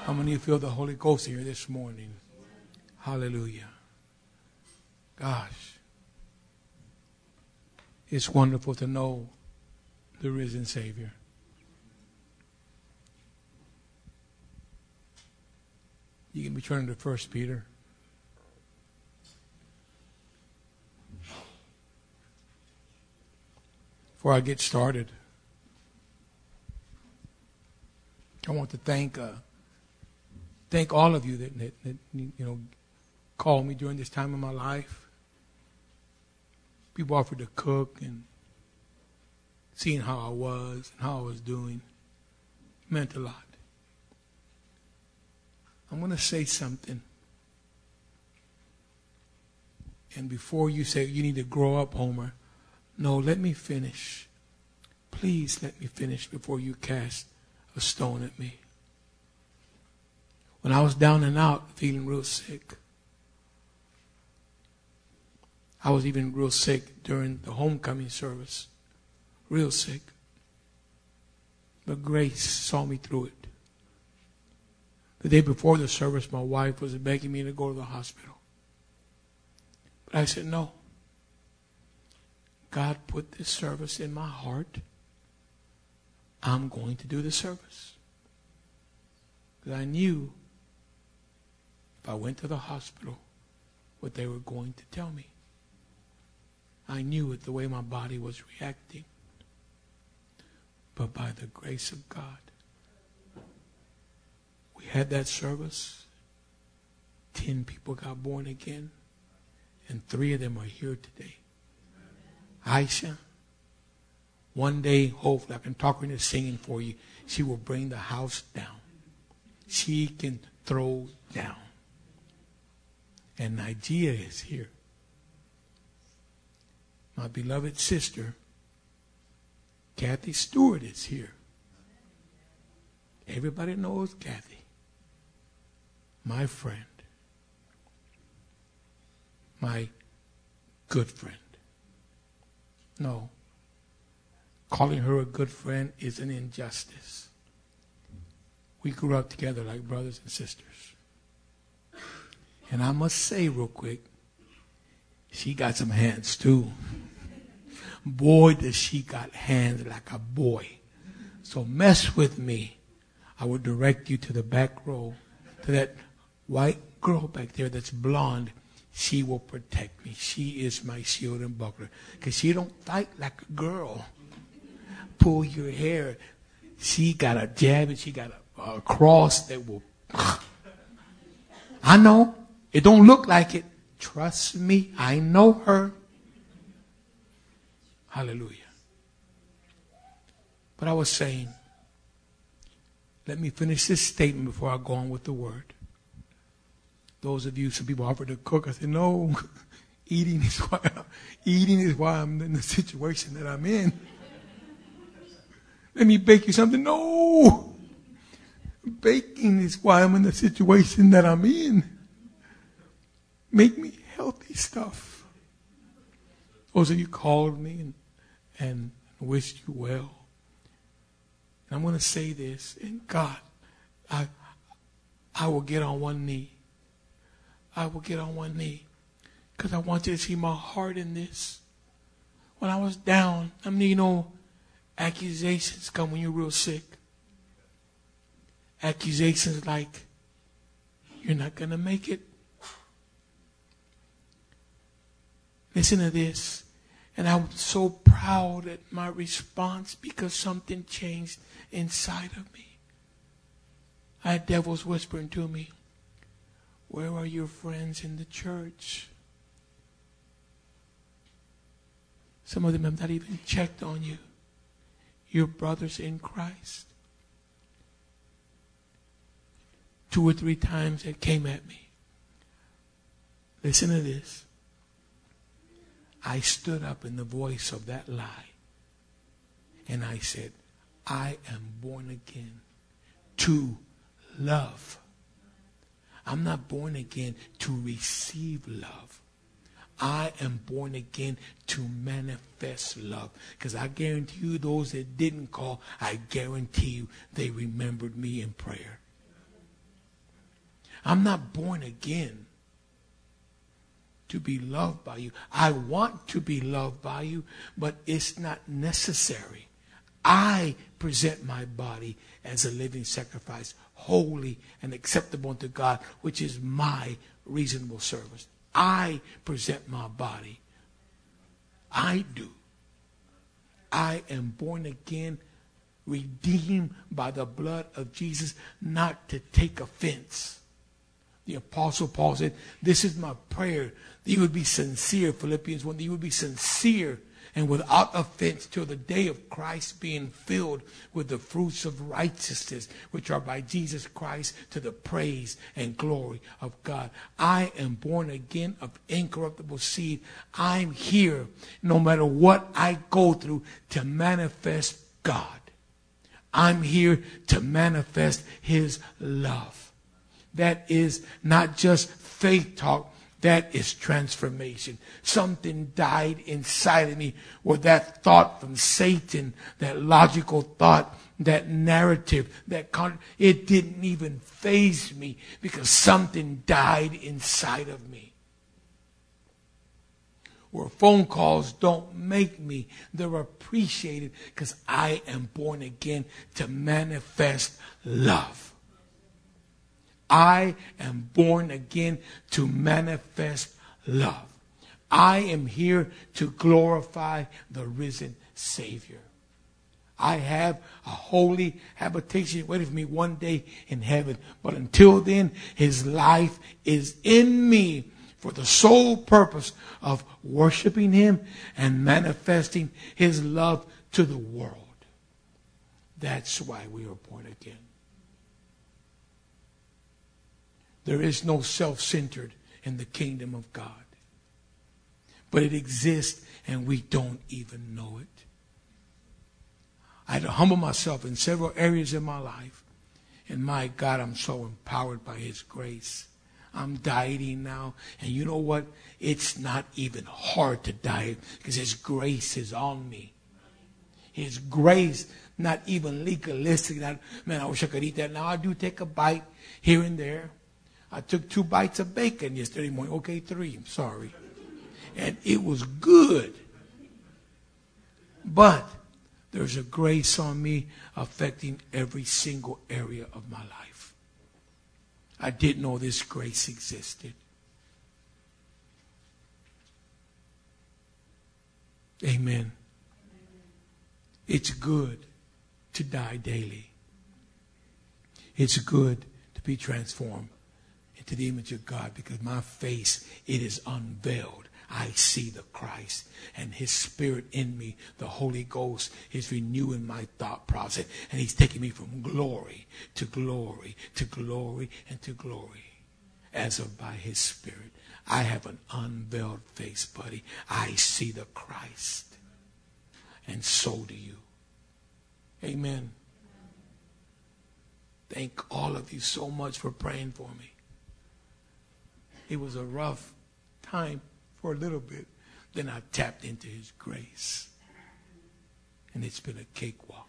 How many of you feel the Holy Ghost here this morning? Hallelujah. Gosh. It's wonderful to know the risen Savior. You can be turning to 1 Peter. Before I get started, I want to thank all of you that called me during this time of my life. People offered to cook and seeing how I was and how I was doing. It meant a lot. I'm going to say something. And before you say, you need to grow up, Homer, no, let me finish. Please let me finish before you cast a stone at me. When I was down and out, feeling real sick, I was even real sick during the homecoming service. Real sick. But grace saw me through it. The day before the service, my wife was begging me to go to the hospital. But I said, no. God put this service in my heart. I'm going to do the service. Because I knew if I went to the hospital, what they were going to tell me. I knew it the way my body was reacting. But by the grace of God, we had that service. 10 people got born again. And 3 of them are here today. Aisha, one day, hopefully, I can talk her into singing for you. She will bring the house down. She can throw down. And Nigeria is here. My beloved sister, Kathy Stewart, is here. Everybody knows Kathy. My friend. My good friend. No. Calling her a good friend is an injustice. We grew up together like brothers and sisters. And I must say real quick, she got some hands too. Boy, does she got hands like a boy. So mess with me. I will direct you to the back row, to that white girl back there that's blonde. She will protect me. She is my shield and buckler. Because she don't fight like a girl. Pull your hair. She got a jab and she got a cross that will... I know. It don't look like it. Trust me. I know her. Hallelujah. But I was saying, let me finish this statement before I go on with the word. Those of you, some people offered to cook. I said, no, eating is why I'm in the situation that I'm in. Let me bake you something. No. Baking is why I'm in the situation that I'm in. Make me healthy stuff. Those of you called me and wished you well. And I'm going to say this. And God, I will get on one knee. I will get on one knee. Because I want you to see my heart in this. When I was down, accusations come when you're real sick. Accusations like, you're not going to make it. Listen to this. And I'm so proud at my response because something changed inside of me. I had devils whispering to me, where are your friends in the church? Some of them have not even checked on you. Your brothers in Christ. 2 or 3 times it came at me. Listen to this. I stood up in the voice of that lie. And I said, I am born again to love. I'm not born again to receive love. I am born again to manifest love. Because I guarantee you, those that didn't call, I guarantee you they remembered me in prayer. I'm not born again to be loved by you. I want to be loved by you, but it's not necessary. I present my body as a living sacrifice, holy and acceptable unto God, which is my reasonable service. I present my body. I do. I am born again, redeemed by the blood of Jesus, not to take offense. The Apostle Paul said, this is my prayer, that you would be sincere, Philippians 1, that you would be sincere and without offense till the day of Christ, being filled with the fruits of righteousness, which are by Jesus Christ, to the praise and glory of God. I am born again of incorruptible seed. I'm here, no matter what I go through, to manifest God. I'm here to manifest his love. That is not just faith talk. That is transformation. Something died inside of me where that thought from Satan, that logical thought, that narrative, it didn't even faze me because something died inside of me. Where phone calls don't make me, they're appreciated because I am born again to manifest love. I am born again to manifest love. I am here to glorify the risen Savior. I have a holy habitation waiting for me one day in heaven. But until then, his life is in me for the sole purpose of worshiping him and manifesting his love to the world. That's why we are born again. There is no self-centered in the kingdom of God. But it exists and we don't even know it. I had to humble myself in several areas of my life. And my God, I'm so empowered by his grace. I'm dieting now. And you know what? It's not even hard to diet because his grace is on me. His grace, not even legalistic. Man, I wish I could eat that. Now I do take a bite here and there. I took 2 bites of bacon yesterday morning. Okay, 3. I'm sorry. And it was good. But there's a grace on me affecting every single area of my life. I didn't know this grace existed. Amen. It's good to die daily. It's good to be transformed to the image of God, because my face, it is unveiled. I see the Christ, and his spirit in me, the Holy Ghost, is renewing my thought process, and he's taking me from glory to glory to glory and to glory as of by his spirit. I have an unveiled face, buddy. I see the Christ, and so do you. Amen. Thank all of you so much for praying for me. It was a rough time for a little bit. Then I tapped into his grace. And it's been a cakewalk.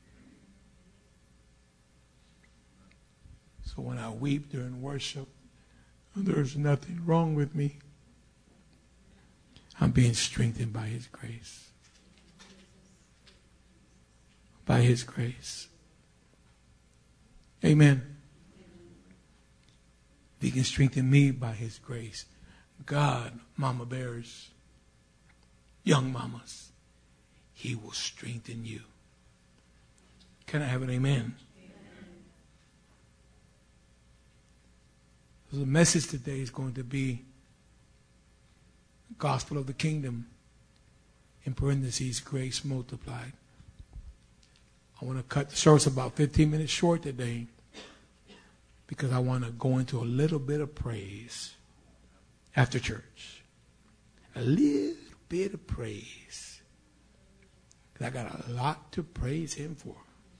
So when I weep during worship, there's nothing wrong with me. I'm being strengthened by his grace. By his grace. Amen. He can strengthen me by his grace. God, mama bears, young mamas, he will strengthen you. Can I have an amen? So the message today is going to be the gospel of the kingdom, in parentheses, grace multiplied. I want to cut the service about 15 minutes short today, because I want to go into a little bit of praise after church. A little bit of praise. Because I got a lot to praise him for.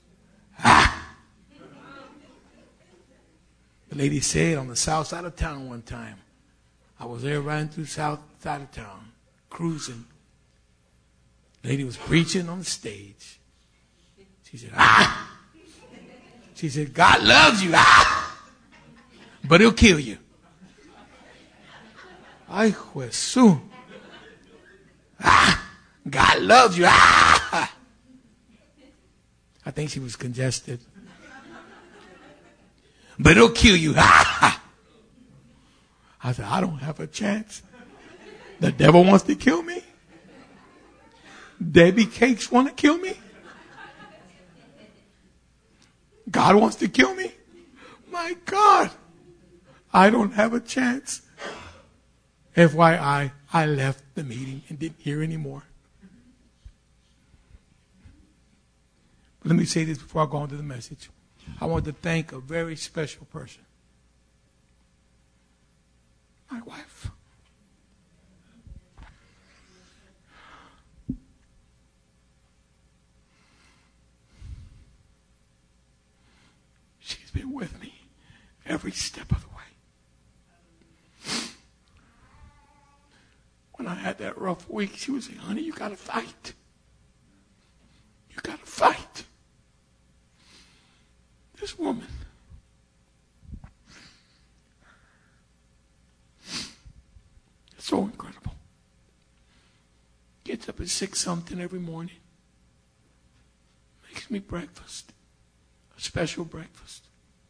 The lady said on the south side of town one time, I was there riding through south side of town, cruising. The lady was preaching on the stage. She said, She said, God loves you. but it'll kill you. Ay, Jesús. God loves you. I think she was congested. But it'll kill you. I said, I don't have a chance. The devil wants to kill me. Debbie Cakes want to kill me. God wants to kill me. My God. I don't have a chance. FYI, I left the meeting and didn't hear anymore. Let me say this before I go on to the message. I want to thank a very special person. My wife. She's been with me every step of the way. When I had that rough week, she would say, honey, you got to fight. You got to fight. This woman. It's so incredible. Gets up at 6-something every morning. Makes me breakfast. A special breakfast.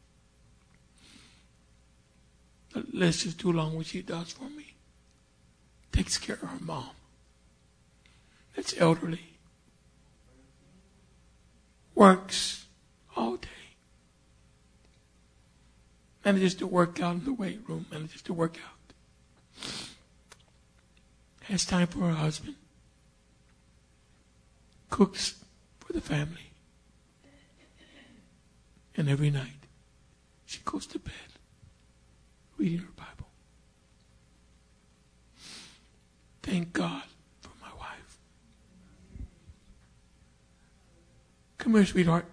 The list is too long what she does for me. Takes care of her mom. That's elderly. Works all day. Manages to work out in the weight room. Manages to work out. Has time for her husband. Cooks for the family. And every night she goes to bed reading her Bible. Thank God for my wife. Come here, sweetheart.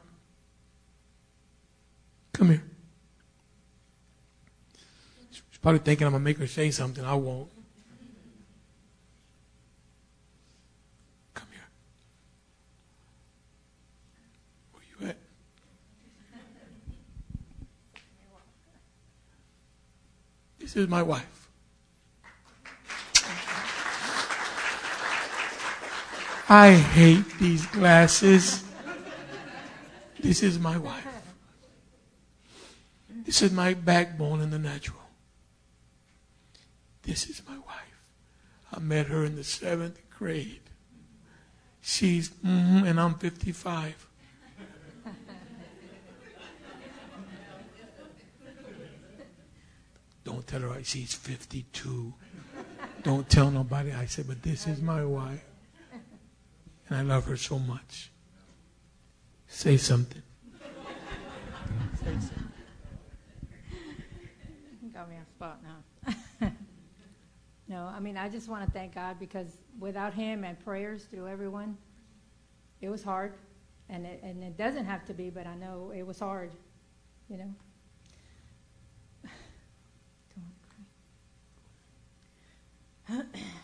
Come here. She's probably thinking I'm going to make her say something. I won't. Come here. Where you at? This is my wife. I hate these glasses. This is my wife. This is my backbone in the natural. This is my wife. I met her in the 7th grade. She's, and I'm 55. Don't tell her she's 52. Don't tell nobody. I said, but this is my wife. And I love her so much. Say something. Got me on spot now. No, I mean, I just want to thank God because without him and prayers through everyone, it was hard. And it doesn't have to be, but I know it was hard, you know. Yeah.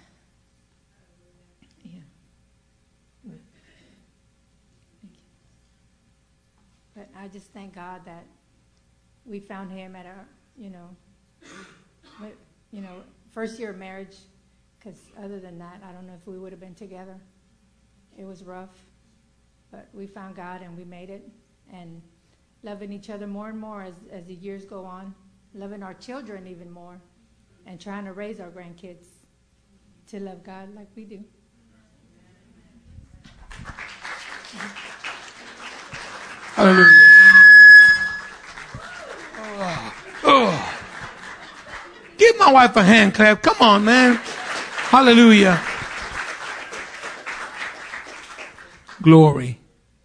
Thank you. But I just thank God that we found him at our, first year of marriage, because other than that, I don't know if we would have been together. It was rough, but we found God and we made it, and loving each other more and more as the years go on, loving our children even more, and trying to raise our grandkids to love God like we do. Hallelujah. Give my wife a hand clap. Come on, man. Hallelujah. Glory.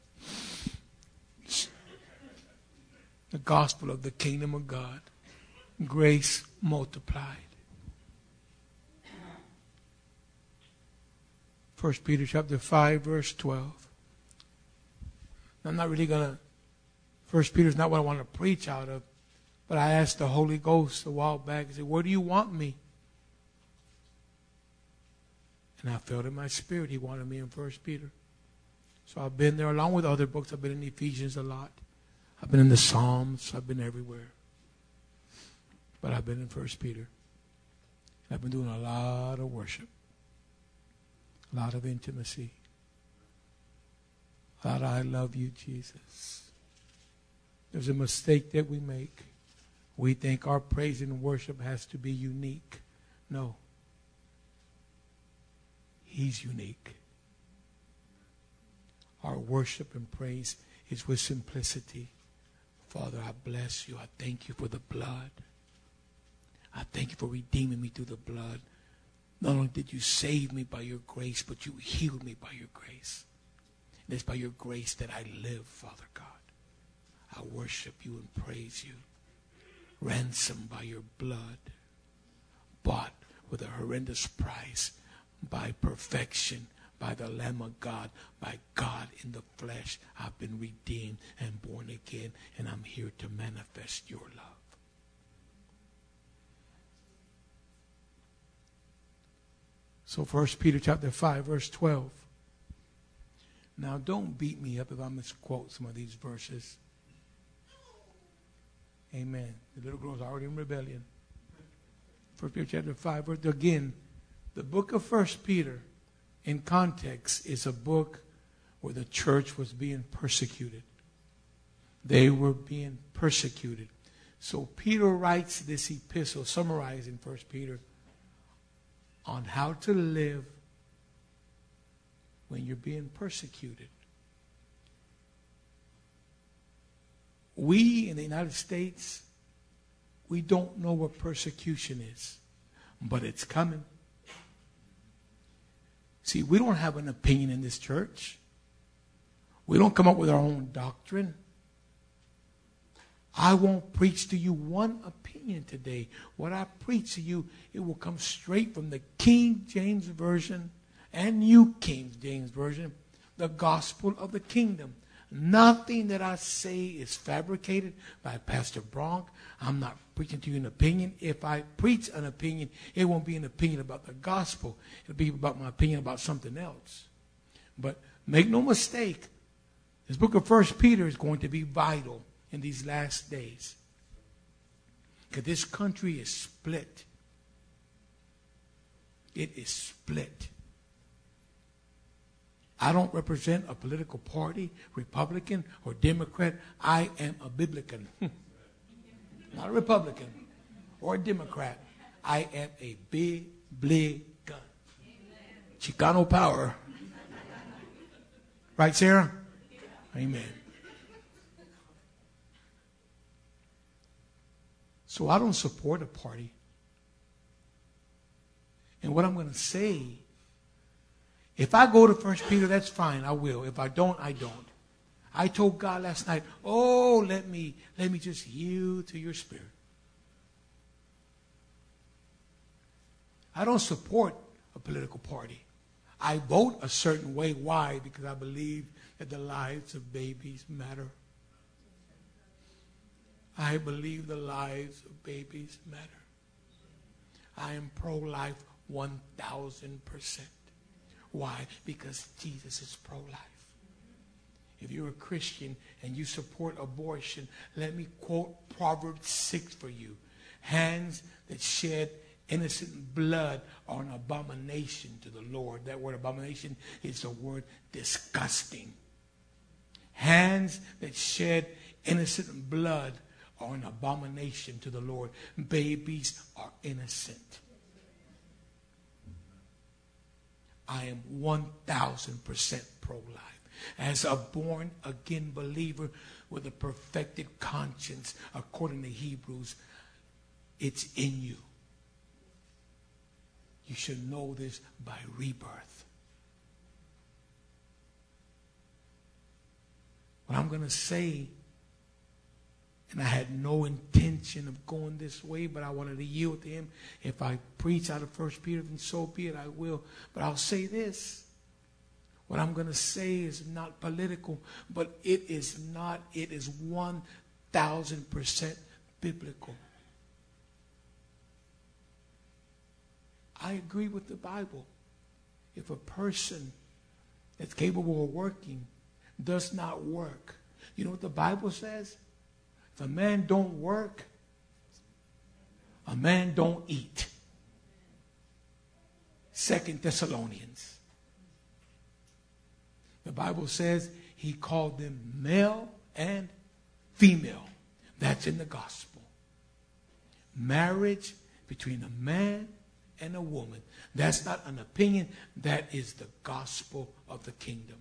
The gospel of the kingdom of God. Grace multiplied. 1 Peter chapter 5, verse 12. I'm not really going to, 1 Peter is not what I want to preach out of, but I asked the Holy Ghost a while back, I said, where do you want me? And I felt in my spirit he wanted me in 1 Peter. So I've been there along with other books. I've been in Ephesians a lot. I've been in the Psalms. I've been everywhere. But I've been in 1 Peter. I've been doing a lot of worship, a lot of intimacy, a lot of I love you, Jesus. There's a mistake that we make. We think our praise and worship has to be unique. No. He's unique. Our worship and praise is with simplicity. Father, I bless you. I thank you for the blood. I thank you for redeeming me through the blood. Not only did you save me by your grace, but you healed me by your grace. And it's by your grace that I live, Father God. I worship you and praise you. Ransomed by your blood. Bought with a horrendous price. By perfection. By the Lamb of God. By God in the flesh. I've been redeemed and born again. And I'm here to manifest your love. So 1 Peter chapter 5, verse 12. Now don't beat me up if I misquote some of these verses. Amen. The little girl's already in rebellion. 1 Peter chapter 5, verse again. The book of 1 Peter, in context, is a book where the church was being persecuted. They were being persecuted. So Peter writes this epistle, summarizing 1 Peter, on how to live when you're being persecuted. We in the United States, we don't know what persecution is, but it's coming. See, we don't have an opinion in this church. We don't come up with our own doctrine. I won't preach to you one opinion today. What I preach to you, it will come straight from the King James Version and New King James Version, the gospel of the kingdom. Nothing that I say is fabricated by Pastor Bronk. I'm not preaching to you an opinion. If I preach an opinion, it won't be an opinion about the gospel. It'll be about my opinion about something else. But make no mistake, this book of 1 Peter is going to be vital in these last days. Because this country is split. It is split. I don't represent a political party, Republican or Democrat. I am a Biblican. Not a Republican or a Democrat. I am a Biblican. Chicano power. Right, Sarah? Amen. So I don't support a party. And what I'm going to say, if I go to 1 Peter, that's fine, I will. If I don't, I don't. I told God last night, oh, let me just yield to your spirit. I don't support a political party. I vote a certain way. Why? Because I believe that the lives of babies matter. I believe the lives of babies matter. I am pro-life 1,000%. Why? Because Jesus is pro-life. If you're a Christian and you support abortion, let me quote Proverbs 6 for you. Hands that shed innocent blood are an abomination to the Lord. That word abomination is the word disgusting. Hands that shed innocent blood are an abomination to the Lord. Babies are innocent. I am 1,000% pro-life. As a born-again believer with a perfected conscience, according to Hebrews, it's in you. You should know this by rebirth. What I'm going to say, and I had no intention of going this way, but I wanted to yield to him. If I preach out of 1 Peter, then so be it, I will. But I'll say this. What I'm going to say is not political, but it is 1,000% biblical. I agree with the Bible. If a person that's capable of working does not work, you know what the Bible says? If a man don't work, man don't eat. 2 Thessalonians. The Bible says he called them male and female. That's in the gospel. Marriage between a man and a woman. That's not an opinion. That is the gospel of the kingdom.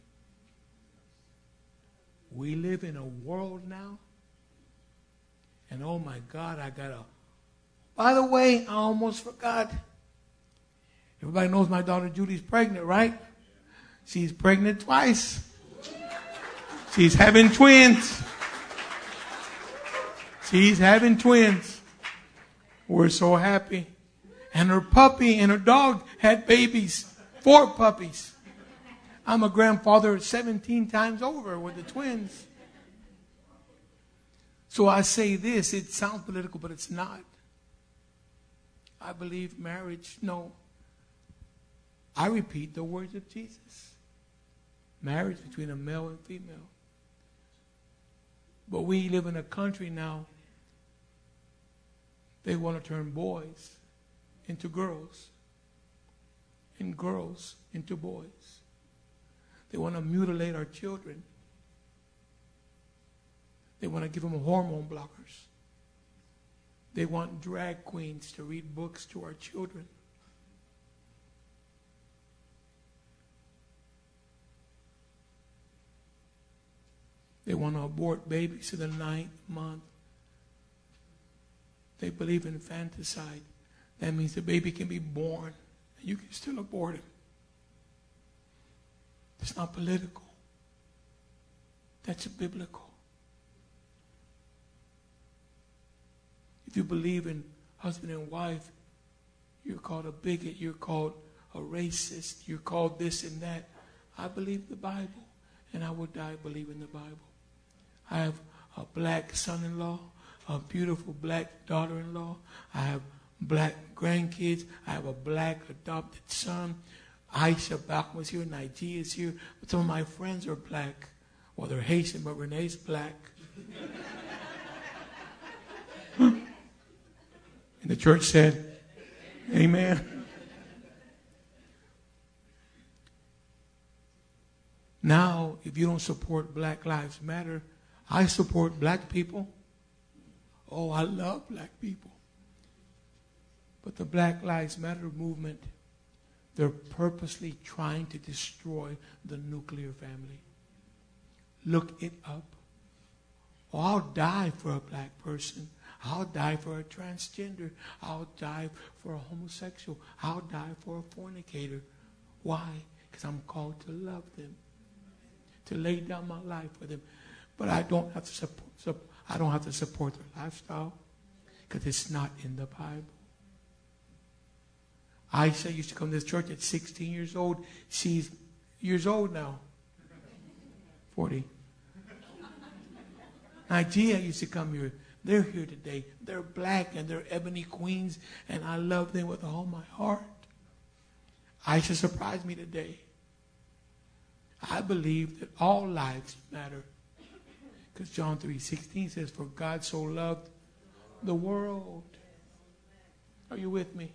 We live in a world now. And oh my God, by the way, I almost forgot. Everybody knows my daughter Judy's pregnant, right? She's pregnant twice. She's having twins. She's having twins. We're so happy. And her puppy and her dog had babies. 4 puppies. I'm a grandfather 17 times over with the twins. So I say this, it sounds political, but it's not. I believe marriage, no. I repeat the words of Jesus. Marriage between a male and female. But we live in a country now, they want to turn boys into girls and girls into boys. They want to mutilate our children. They want to give them hormone blockers. They want drag queens to read books to our children. They want to abort babies in the 9th month. They believe in infanticide. That means the baby can be born and you can still abort him. It's not political. That's biblical. If you believe in husband and wife, you're called a bigot, you're called a racist, you're called this and that. I believe the Bible, and I will die believing the Bible. I have a black son-in-law, a beautiful black daughter-in-law. I have black grandkids. I have a black adopted son. Aisha Bach was here. Naiji is here. But some of my friends are black. Well, they're Haitian, but Renee's black. And the church said, amen. Now, if you don't support Black Lives Matter, I support black people. Oh, I love black people. But the Black Lives Matter movement, they're purposely trying to destroy the nuclear family. Look it up. Oh, I'll die for a black person. I'll die for a transgender. I'll die for a homosexual. I'll die for a fornicator. Why? Because I'm called to love them, to lay down my life for them. But I don't have to support their lifestyle because it's not in the Bible. Aisha used to come to this church at 16 years old. She's years old now. 40. Nigeria used to come here. They're here today. They're black and they're ebony queens, and I love them with all my heart. Aisha surprised me today. I believe that all lives matter. Because John 3:16 says, for God so loved the world. Are you with me?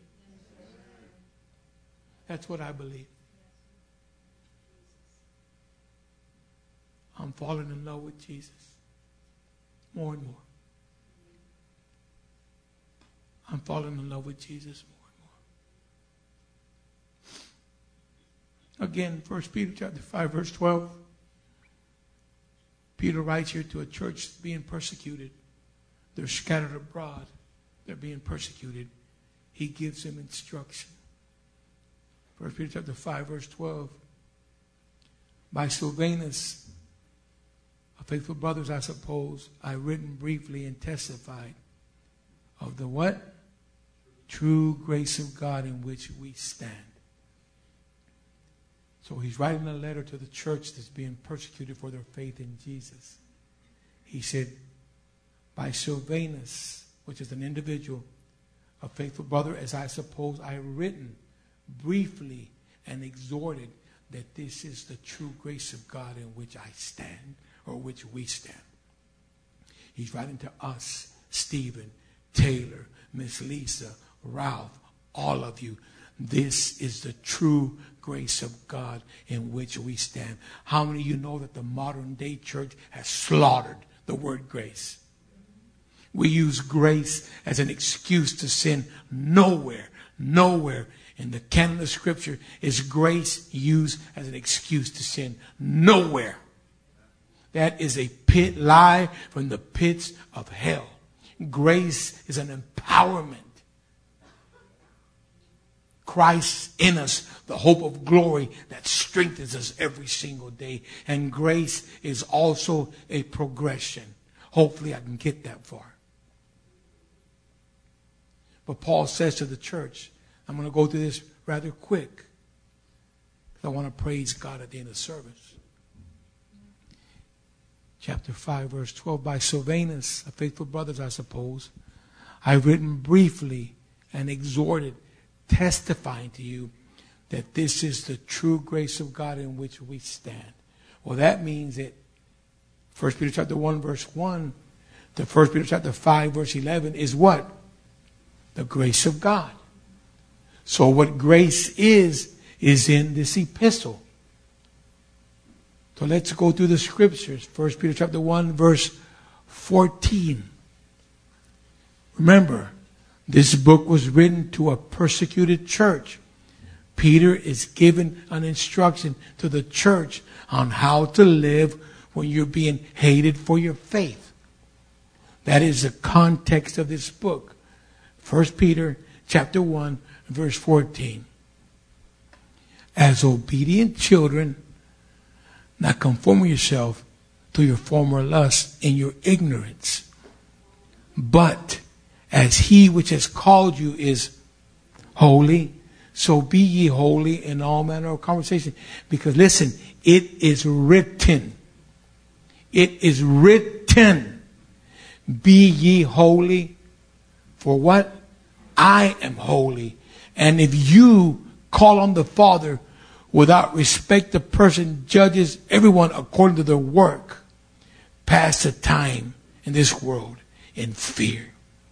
That's what I believe. I'm falling in love with Jesus. More and more. I'm falling in love with Jesus more and more. Again, 1 Peter chapter 5, verse 12. Peter writes here to a church being persecuted. They're scattered abroad. They're being persecuted. He gives them instruction. 1 Peter chapter 5, verse 12. By Silvanus, a faithful brothers, I suppose, I written briefly and testified of the what? True grace of God in which we stand. So he's writing a letter to the church that's being persecuted for their faith in Jesus. He said, by Silvanus, which is an individual, a faithful brother, as I suppose I have written briefly and exhorted that this is the true grace of God in which I stand, or which we stand. He's writing to us, Stephen, Taylor, Miss Lisa, Ralph, all of you. This is the true grace of God in which we stand. How many of you know that the modern day church has slaughtered the word grace? We use grace as an excuse to sin. Nowhere in the canon of Scripture is grace used as an excuse to sin. Nowhere. That is a lie from the pits of hell. Grace is an empowerment. Christ in us, the hope of glory that strengthens us every single day. And grace is also a progression. Hopefully I can get that far. But Paul says to the church, I'm going to go through this rather quick, because I want to praise God at the end of the service. Chapter 5, verse 12. By Silvanus, a faithful brother, I suppose, I've written briefly and exhorted, testifying to you that this is the true grace of God in which we stand. Well, that means that 1 Peter chapter 1, verse 1 to 1 Peter chapter 5, verse 11 is what? The grace of God. So what grace is in this epistle. So let's go through the scriptures. 1 Peter chapter 1, verse 14. Remember, this book was written to a persecuted church. Peter is giving an instruction to the church on how to live when you're being hated for your faith. That is the context of this book. 1 Peter chapter 1, verse 14. As obedient children, not conform yourself to your former lusts in your ignorance, but as he which has called you is holy, so be ye holy in all manner of conversation. Because listen, it is written. It is written. Be ye holy. For what? I am holy. And if you call on the Father without respect, the person judges everyone according to their work. Pass the time in this world in fear.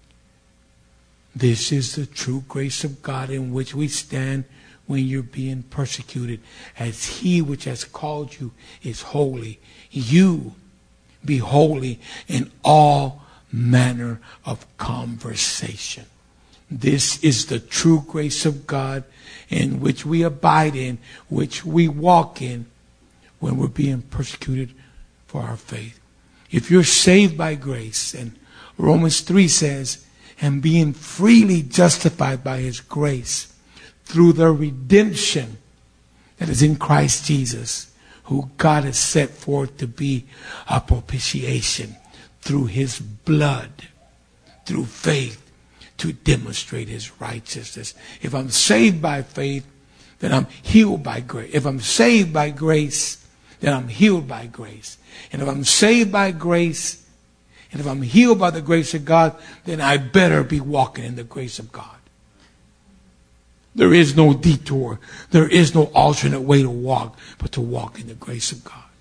This is the true grace of God in which we stand when you're being persecuted. As he which has called you is holy, you be holy in all manner of conversation. This is the true grace of God in which we abide in, which we walk in when we're being persecuted for our faith. If you're saved by grace, and Romans 3 says, and being freely justified by his grace through the redemption that is in Christ Jesus, who God has set forth to be a propitiation through his blood, through faith, to demonstrate his righteousness. If I'm saved by faith, then I'm healed by grace. If I'm saved by grace, then I'm healed by grace. And if I'm saved by grace, and if I'm healed by the grace of God, then I better be walking in the grace of God. There is no detour. There is no alternate way to walk, but to walk in the grace of God.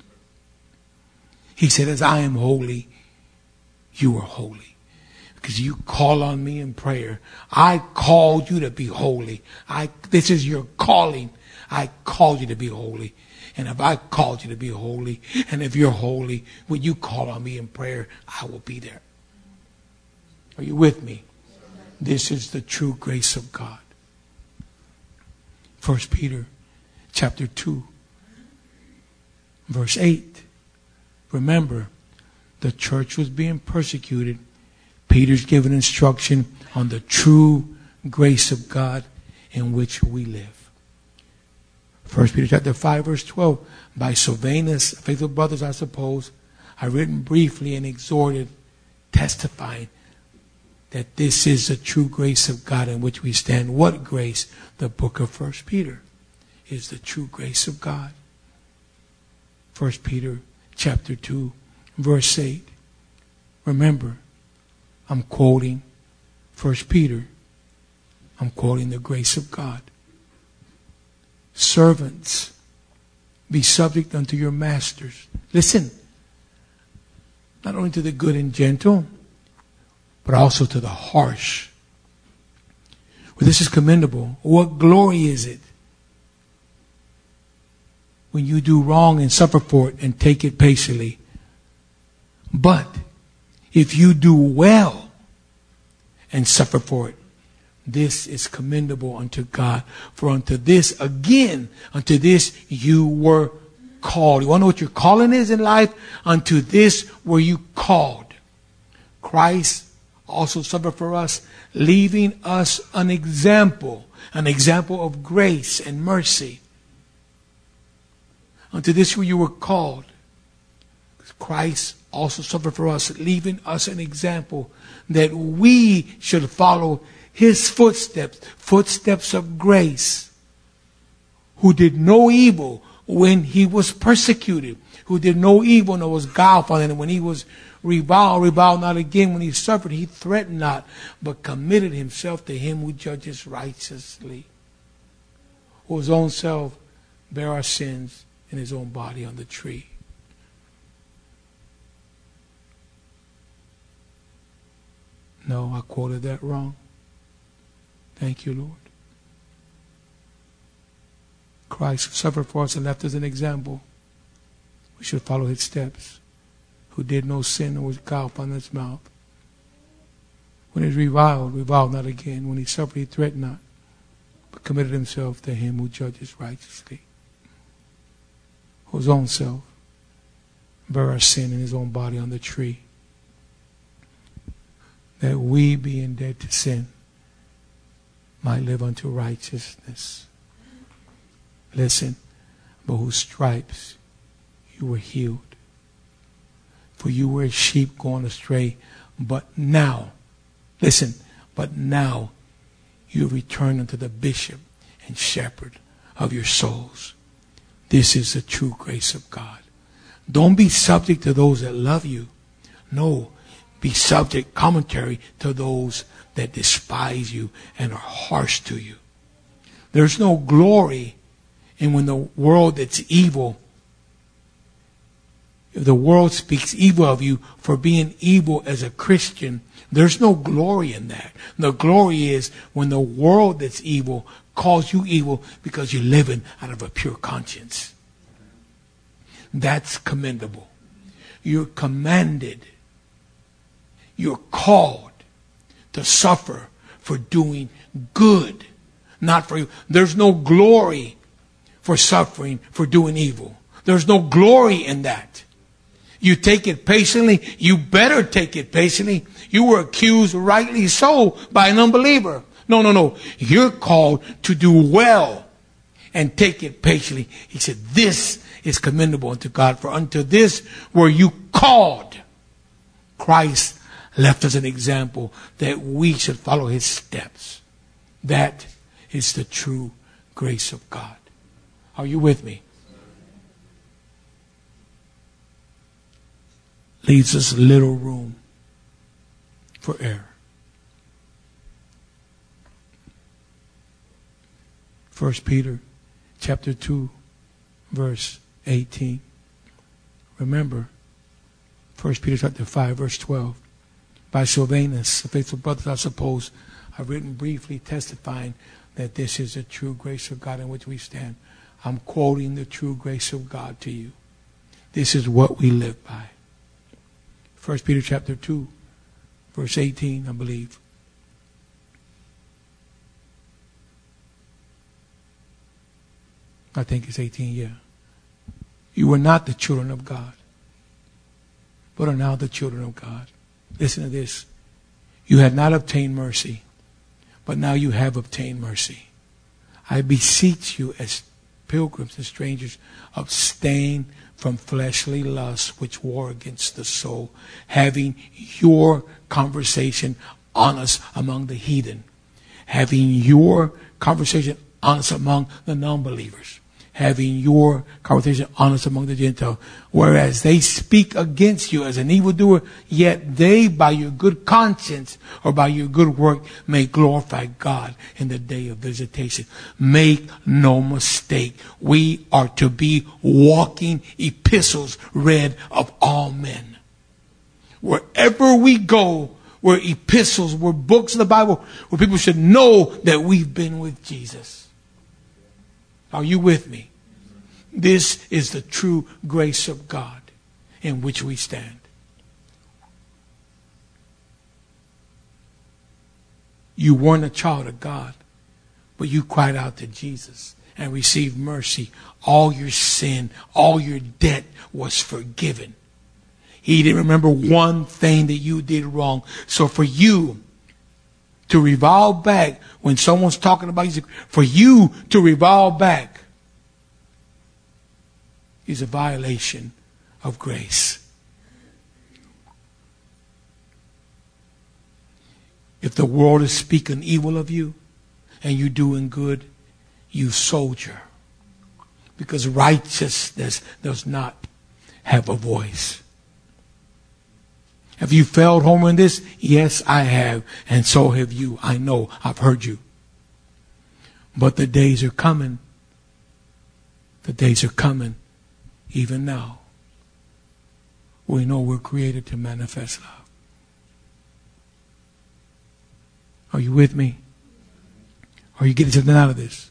He said, as I am holy, you are holy. Because you call on me in prayer. I called you to be holy. This is your calling. I called you to be holy. And if I called you to be holy, and if you're holy, when you call on me in prayer, I will be there. Are you with me? This is the true grace of God. 1 Peter chapter 2, verse 8. Remember, the church was being persecuted. Peter's given instruction on the true grace of God in which we live. 1 Peter chapter 5, verse 12. By Silvanus, faithful brothers, I suppose, I've written briefly and exhorted, testifying that this is the true grace of God in which we stand. What grace? The book of 1 Peter is the true grace of God. 1 Peter chapter 2, verse 8. Remember, I'm quoting 1 Peter. I'm quoting the grace of God. Servants, be subject unto your masters. Listen, not only to the good and gentle, but also to the harsh Well, this is commendable. What glory is it when you do wrong and suffer for it and take it patiently? But if you do well and suffer for it, this is commendable unto God. For unto this, again, unto this you were called. You want to know what your calling is in life? Unto this were you called. Christ also suffered for us, leaving us an example of grace and mercy. Unto this were you were called. Christ also suffered for us, leaving us an example that we should follow his footsteps of grace, who did no evil when he was persecuted, who did no evil nor was guileful, and when he was reviled not again. When he suffered, he threatened not, but committed himself to him who judges righteously, who his own self bare our sins in his own body on the tree. No, I quoted that wrong. Thank you, Lord. Christ suffered for us and left us an example. We should follow his steps. Who did no sin or was guile upon his mouth. When he was reviled not again. When he suffered, he threatened not, but committed himself to him who judges righteously. Whose own self bare our sin in his own body on the tree, that we, being dead to sin, might live unto righteousness. Listen, but whose stripes you were healed. For you were a sheep going astray, but now, listen, but now you return unto the bishop and shepherd of your souls. This is the true grace of God. Don't be subject to those that love you. No, be subject, commentary, to those that despise you and are harsh to you. There's no glory in when the world that's evil, if the world speaks evil of you for being evil as a Christian, there's no glory in that. The glory is when the world that's evil calls you evil because you're living out of a pure conscience. That's commendable. You're commanded. You're called to suffer for doing good, not for you. There's no glory for suffering for doing evil. There's no glory in that. You take it patiently. You better take it patiently. You were accused, rightly so, by an unbeliever. No. You're called to do well and take it patiently. He said, this is commendable unto God. For unto this were you called. Christ left us an example that we should follow his steps. That is the true grace of God. Are you with me? Leaves us little room for error. 1 Peter chapter 2, verse 18. Remember, 1 Peter chapter 5, verse 12. By Sylvanus, the faithful brothers, I suppose, I've written briefly testifying that this is the true grace of God in which we stand. I'm quoting the true grace of God to you. This is what we live by. 1 Peter chapter 2, verse 18, I believe. I think it's 18, yeah. You were not the children of God, but are now the children of God. Listen to this. You had not obtained mercy, but now you have obtained mercy. I beseech you as pilgrims and strangers, abstain from fleshly lusts which war against the soul, having your conversation honest among the heathen, having your conversation honest among the non-believers, having your conversation honest among the Gentiles, whereas they speak against you as an evildoer, yet they by your good conscience or by your good work may glorify God in the day of visitation. Make no mistake, we are to be walking epistles read of all men. Wherever we go, We're epistles. We're books of the Bible where people should know that we've been with Jesus. Are you with me? This is the true grace of God in which we stand. You weren't a child of God, but you cried out to Jesus and received mercy. All your sin, all your debt was forgiven. He didn't remember one thing that you did wrong. So for you to revolve back when someone's talking about you, for you to revolve back is a violation of grace. If the world is speaking evil of you and you're doing good, you soldier. Because righteousness does not have a voice. Have you failed home in this? Yes, I have. And so have you. I know. I've heard you. But the days are coming. The days are coming. Even now. We know we're created to manifest love. Are you with me? Are you getting something out of this?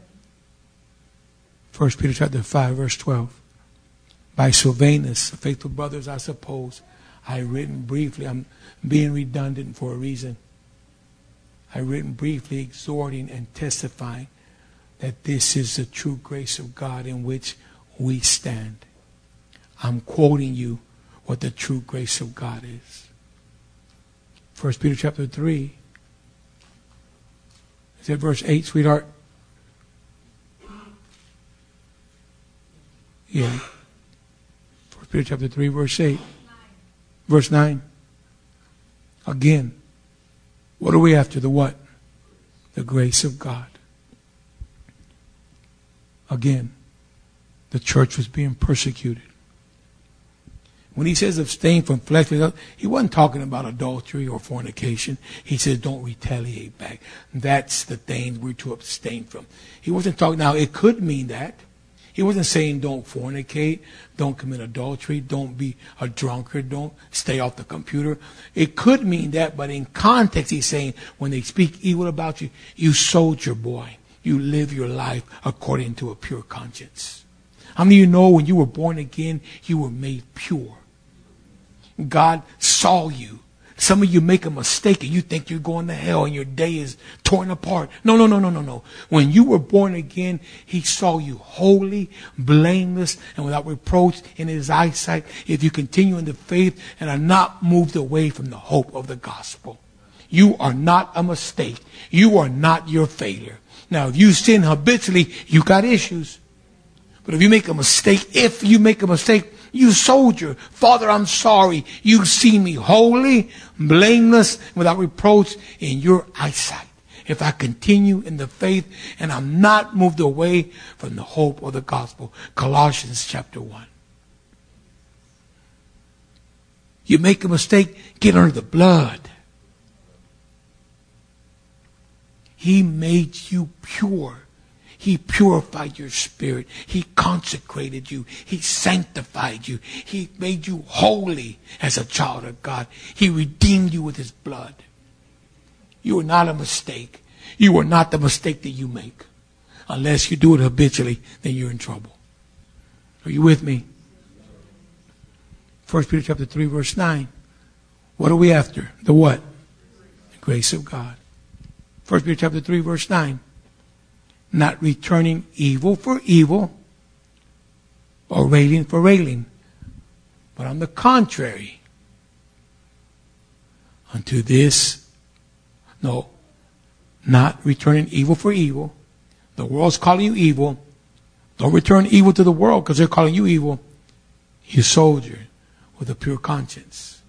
1 Peter chapter 5, verse 12. By Silvanus, faithful brothers, I suppose, I written briefly, I'm being redundant for a reason. I written briefly, exhorting and testifying that this is the true grace of God in which we stand. I'm quoting you what the true grace of God is. 1 Peter chapter 3. Is that verse 8, sweetheart? Yeah. 1 Peter chapter 3, verse 8. Verse 9. Again. What are we after? The what? The grace of God. Again. The church was being persecuted. When he says abstain from flesh, he wasn't talking about adultery or fornication. He says don't retaliate back. That's the thing we're to abstain from. He wasn't talking, now it could mean that. He wasn't saying don't fornicate, don't commit adultery, don't be a drunkard, don't stay off the computer. It could mean that, but in context he's saying when they speak evil about you, you soldier boy. You live your life according to a pure conscience. How many of you know when you were born again, you were made pure? God saw you. Some of you make a mistake and you think you're going to hell and your day is torn apart. No. When you were born again, he saw you holy, blameless, and without reproach in his eyesight if you continue in the faith and are not moved away from the hope of the gospel. You are not a mistake. You are not your failure. Now, if you sin habitually, you got issues. But if you make a mistake, you soldier, Father, I'm sorry. You see me holy, blameless, without reproach in your eyesight. If I continue in the faith and I'm not moved away from the hope of the gospel. Colossians chapter 1. You make a mistake, get under the blood. He made you pure. He purified your spirit. He consecrated you. He sanctified you. He made you holy as a child of God. He redeemed you with his blood. You are not a mistake. You are not the mistake that you make. Unless you do it habitually, then you're in trouble. Are you with me? 1 Peter chapter 3, verse 9. What are we after? The what? The grace of God. 1 Peter chapter 3, verse 9. Not returning evil for evil or railing for railing, but on the contrary, unto this, not returning evil for evil. The world's calling you evil. Don't return evil to the world because they're calling you evil. You soldier with a pure conscience.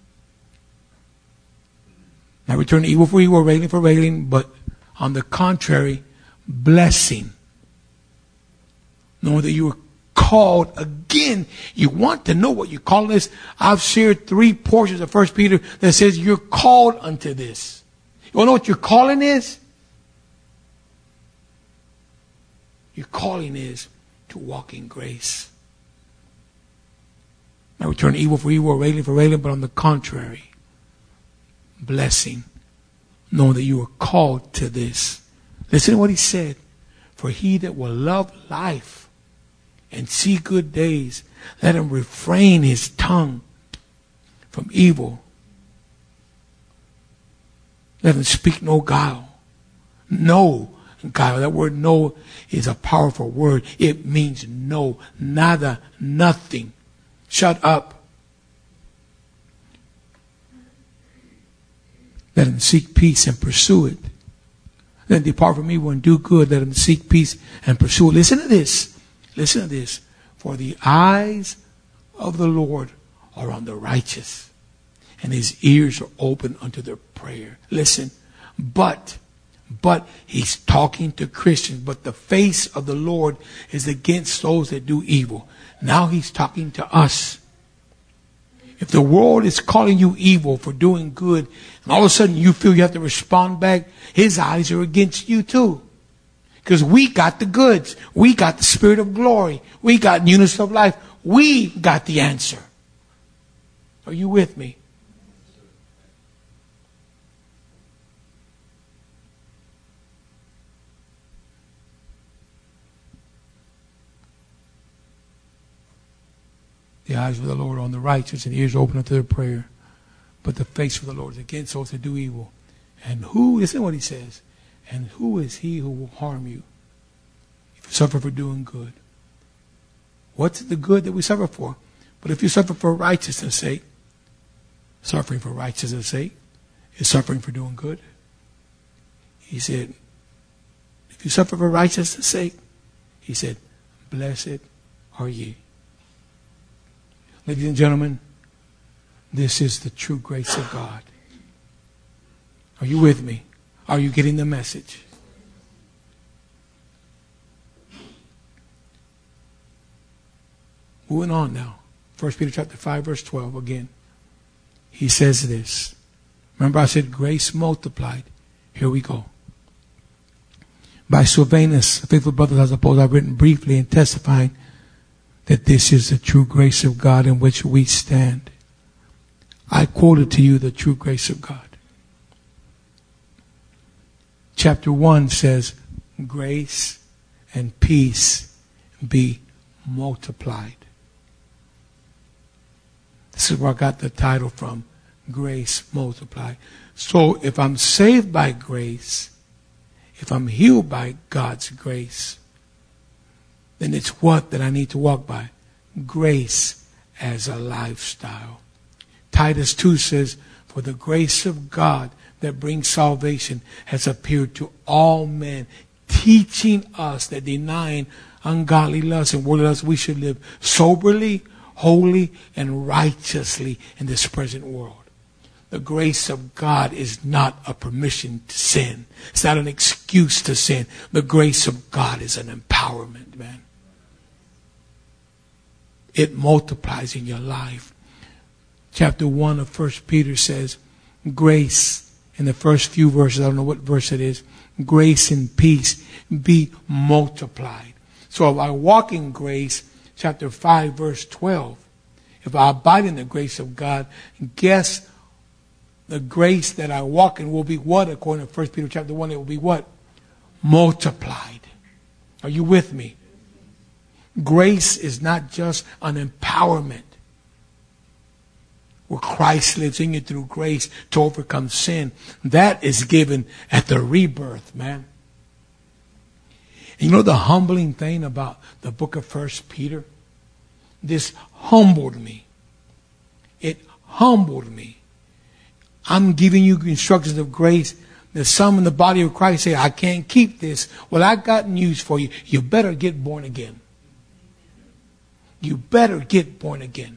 Not returning evil for evil or railing for railing, but on the contrary, blessing. Knowing that you were called again. You want to know what you're calling this? I've shared 3 portions of 1 Peter that says you're called unto this. You want to know what your calling is? Your calling is to walk in grace. Not return evil for evil or railing for railing, but on the contrary, blessing, knowing that you were called to this. Listen to what he said. For he that will love life and see good days, let him refrain his tongue from evil. Let him speak no guile. No guile. That word no is a powerful word. It means no, nada, nothing. Shut up. Let him seek peace and pursue it. Let him depart from evil and do good. Let him seek peace and pursue it. Listen to this. Listen to this. For the eyes of the Lord are on the righteous, and his ears are open unto their prayer. Listen. But he's talking to Christians. But the face of the Lord is against those that do evil. Now he's talking to us. If the world is calling you evil for doing good, and all of a sudden you feel you have to respond back, his eyes are against you too. Because we got the goods. We got the spirit of glory. We got newness of life. We got the answer. Are you with me? The eyes of the Lord are on the righteous, and ears open unto their prayer. But the face of the Lord is against those that do evil. And who, listen to what he says, and who is he who will harm you if you suffer for doing good? What's the good that we suffer for? But if you suffer for righteousness' sake, suffering for righteousness' sake is suffering for doing good. He said, if you suffer for righteousness' sake, he said, blessed are ye. Ladies and gentlemen, this is the true grace of God. Are you with me? Are you getting the message? Moving on now. 1 Peter chapter 5, verse 12 again. He says this. Remember I said grace multiplied. Here we go. By Silvanus, faithful brothers, I suppose I've written briefly and testifying that this is the true grace of God in which we stand. I quoted to you the true grace of God. Chapter 1 says, grace and peace be multiplied. This is where I got the title from, grace multiplied. So if I'm saved by grace, if I'm healed by God's grace, then it's what that I need to walk by? Grace as a lifestyle. Titus 2 says, for the grace of God that brings salvation has appeared to all men, teaching us that denying ungodly lust and worldly lust, we should live soberly, holy, and righteously in this present world. The grace of God is not a permission to sin. It's not an excuse to sin. The grace of God is an empowerment, man. It multiplies in your life. Chapter 1 of 1 Peter says, grace, in the first few verses, I don't know what verse it is, grace and peace be multiplied. So if I walk in grace, chapter 5, verse 12, if I abide in the grace of God, guess the grace that I walk in will be what? According to 1 Peter chapter 1, it will be what? Multiplied. Are you with me? Grace is not just an empowerment where Christ lives in you through grace to overcome sin. That is given at the rebirth, man. And you know the humbling thing about the book of 1 Peter? This humbled me. It humbled me. I'm giving you instructions of grace that some in the body of Christ say, I can't keep this. Well, I got news for you. You better get born again. You better get born again.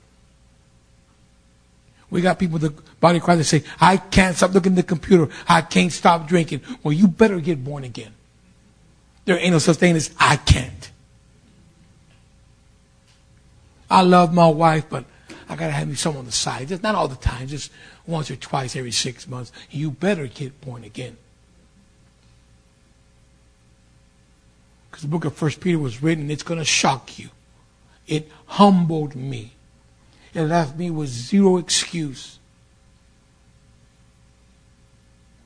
We got people in the body of Christ that say, I can't stop looking at the computer. I can't stop drinking. Well, you better get born again. There ain't no such thing as I can't. I love my wife, but I got to have me some on the side. Just not all the time, just once or twice every 6 months. You better get born again. Because the book of 1 Peter was written, it's going to shock you. It humbled me. It left me with zero excuse.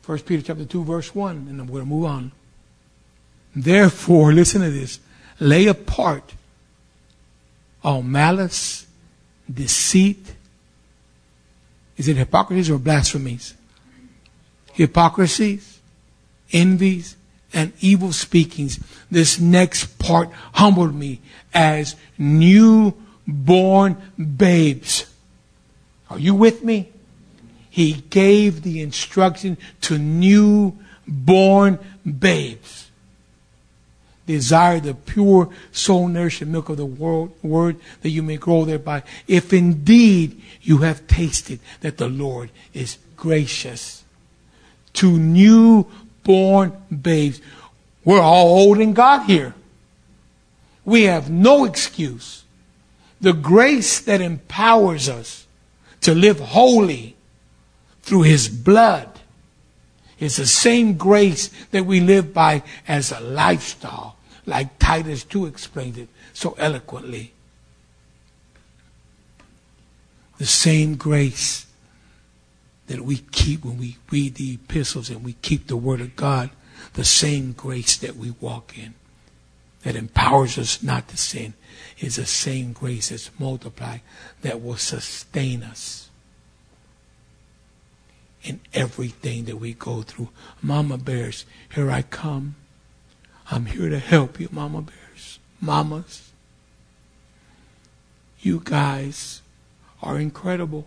1 Peter chapter 2, verse 1, and I'm going to move on. Therefore, listen to this. Lay apart all malice, deceit. Is it hypocrisies or blasphemies? Hypocrisies, envies, and evil speakings. This next part humbled me as newborn babes. Are you with me? He gave the instruction to newborn babes. Desire the pure soul nourishing milk of the word that you may grow thereby. If indeed you have tasted that the Lord is gracious. To newborn babes. We're all old in God here. We have no excuse. The grace that empowers us to live holy through His blood is the same grace that we live by as a lifestyle, like Titus 2 explains it so eloquently. The same grace that we keep when we read the epistles and we keep the Word of God, the same grace that we walk in, that empowers us not to sin, is the same grace that's multiplied that will sustain us in everything that we go through. Mama bears, here I come. I'm here to help you, mama bears. Mamas, you guys are incredible.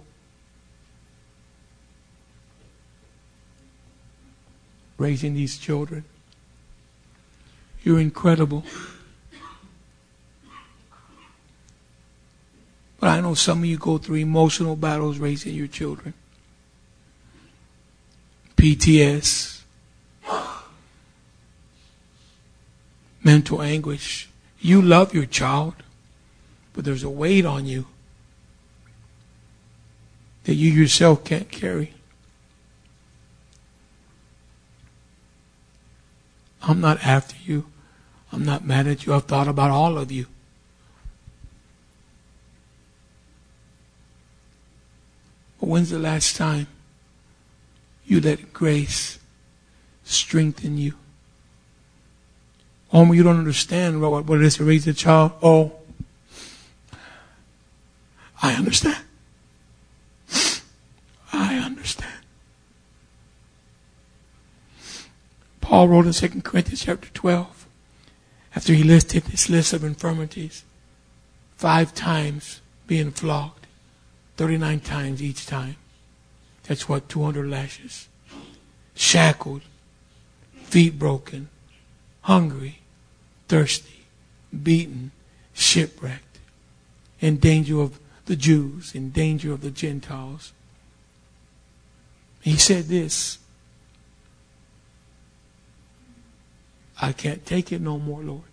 Raising these children. You're incredible. But I know some of you go through emotional battles raising your children. PTS. Mental anguish. You love your child, but there's a weight on you that you yourself can't carry. I'm not after you. I'm not mad at you. I've thought about all of you. But when's the last time you let grace strengthen you? You don't understand what it is to raise a child. Oh, I understand. I understand. Paul wrote in 2 Corinthians chapter 12, after he listed his list of infirmities, 5 times being flogged, 39 times each time. That's what, 200 lashes. Shackled, feet broken, hungry, thirsty, beaten, shipwrecked, in danger of the Jews, in danger of the Gentiles. He said this, I can't take it no more, Lord.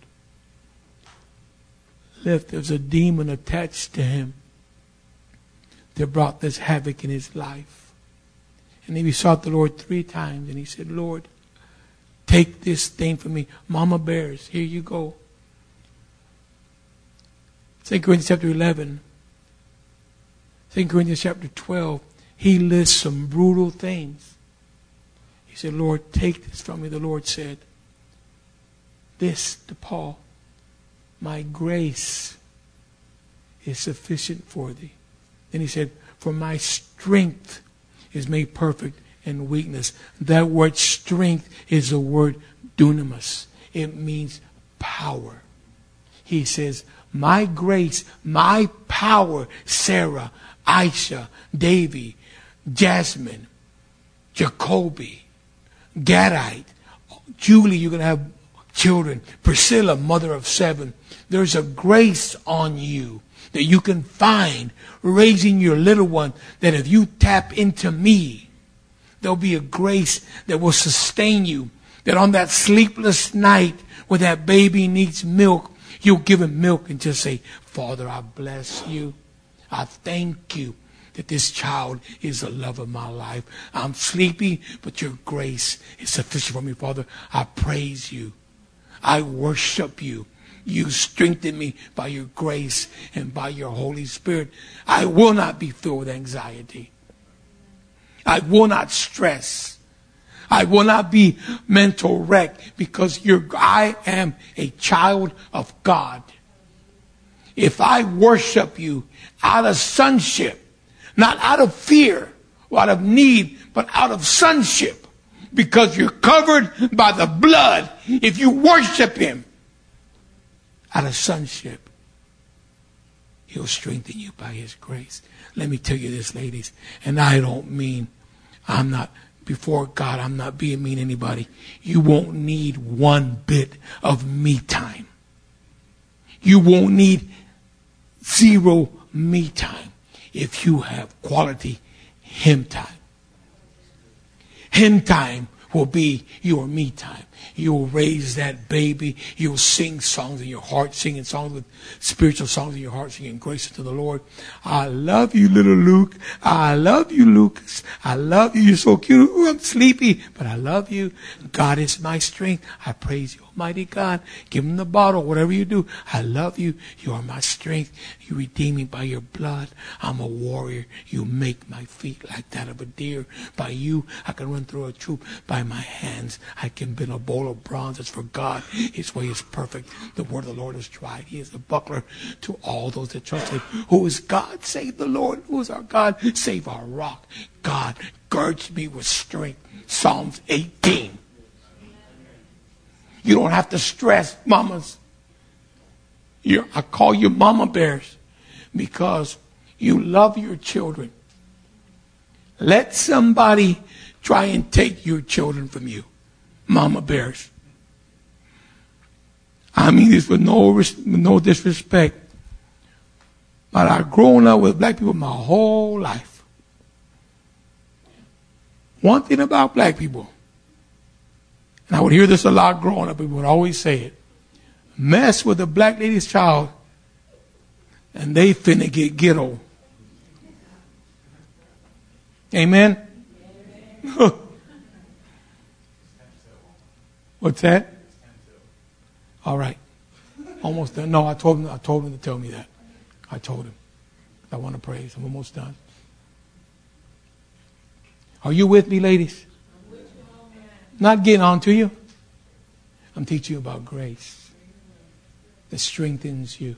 If there's a demon attached to him that brought this havoc in his life. And he sought the Lord 3 times and he said, Lord, take this thing from me. Mama bears, here you go. 2 Corinthians chapter 11. 2 Corinthians chapter 12. He lists some brutal things. He said, Lord, take this from me. The Lord said this to Paul. My grace is sufficient for thee. Then he said, for my strength is made perfect in weakness. That word strength is the word dunamis. It means power. He says, my grace, my power, Sarah, Aisha, Davy, Jasmine, Jacoby, Gadite, Julie, you're going to have children, Priscilla, mother of 7. There's a grace on you that you can find raising your little one, that if you tap into me, there'll be a grace that will sustain you. That on that sleepless night when that baby needs milk, you'll give him milk and just say, Father, I bless you. I thank you that this child is the love of my life. I'm sleepy, but your grace is sufficient for me, Father. I praise you. I worship you. You strengthen me by your grace and by your Holy Spirit. I will not be filled with anxiety. I will not stress. I will not be mental wreck because I am a child of God. If I worship you out of sonship, not out of fear or out of need, but out of sonship, because you're covered by the blood, if you worship him out of sonship, he'll strengthen you by his grace. Let me tell you this, ladies, and I don't mean, before God, I'm not being mean to anybody. You won't need one bit of me time. You won't need 0 me time if you have quality him time. Him time will be your me time. You'll raise that baby. You'll sing songs in your heart, singing songs with spiritual songs in your heart, singing grace to the Lord. I love you, little Luke. I love you, Lucas. I love you. You're so cute. Ooh, I'm sleepy, but I love you. God is my strength. I praise you, Almighty God. Give him the bottle, whatever you do. I love you. You are my strength. You redeem me by your blood. I'm a warrior. You make my feet like that of a deer. By you, I can run through a troop. By my hands, I can bend a bowl of bronze. It's for God. His way is perfect. The word of the Lord is tried. He is the buckler to all those that trust him. Who is God? Save the Lord. Who is our God? Save our rock. God girds me with strength. Psalms 18. You don't have to stress, mamas. I call you mama bears because you love your children. Let somebody try and take your children from you, mama bears. I mean this with no disrespect, but I've grown up with black people my whole life. One thing about black people, and I would hear this a lot growing up, people would always say it: mess with a black lady's child and they finna get ghetto. Amen? What's that? All right. Almost done. No, I told him to tell me that. I told him. I want to praise. I'm almost done. Are you with me, ladies? Not getting on to you. I'm teaching you about grace that strengthens you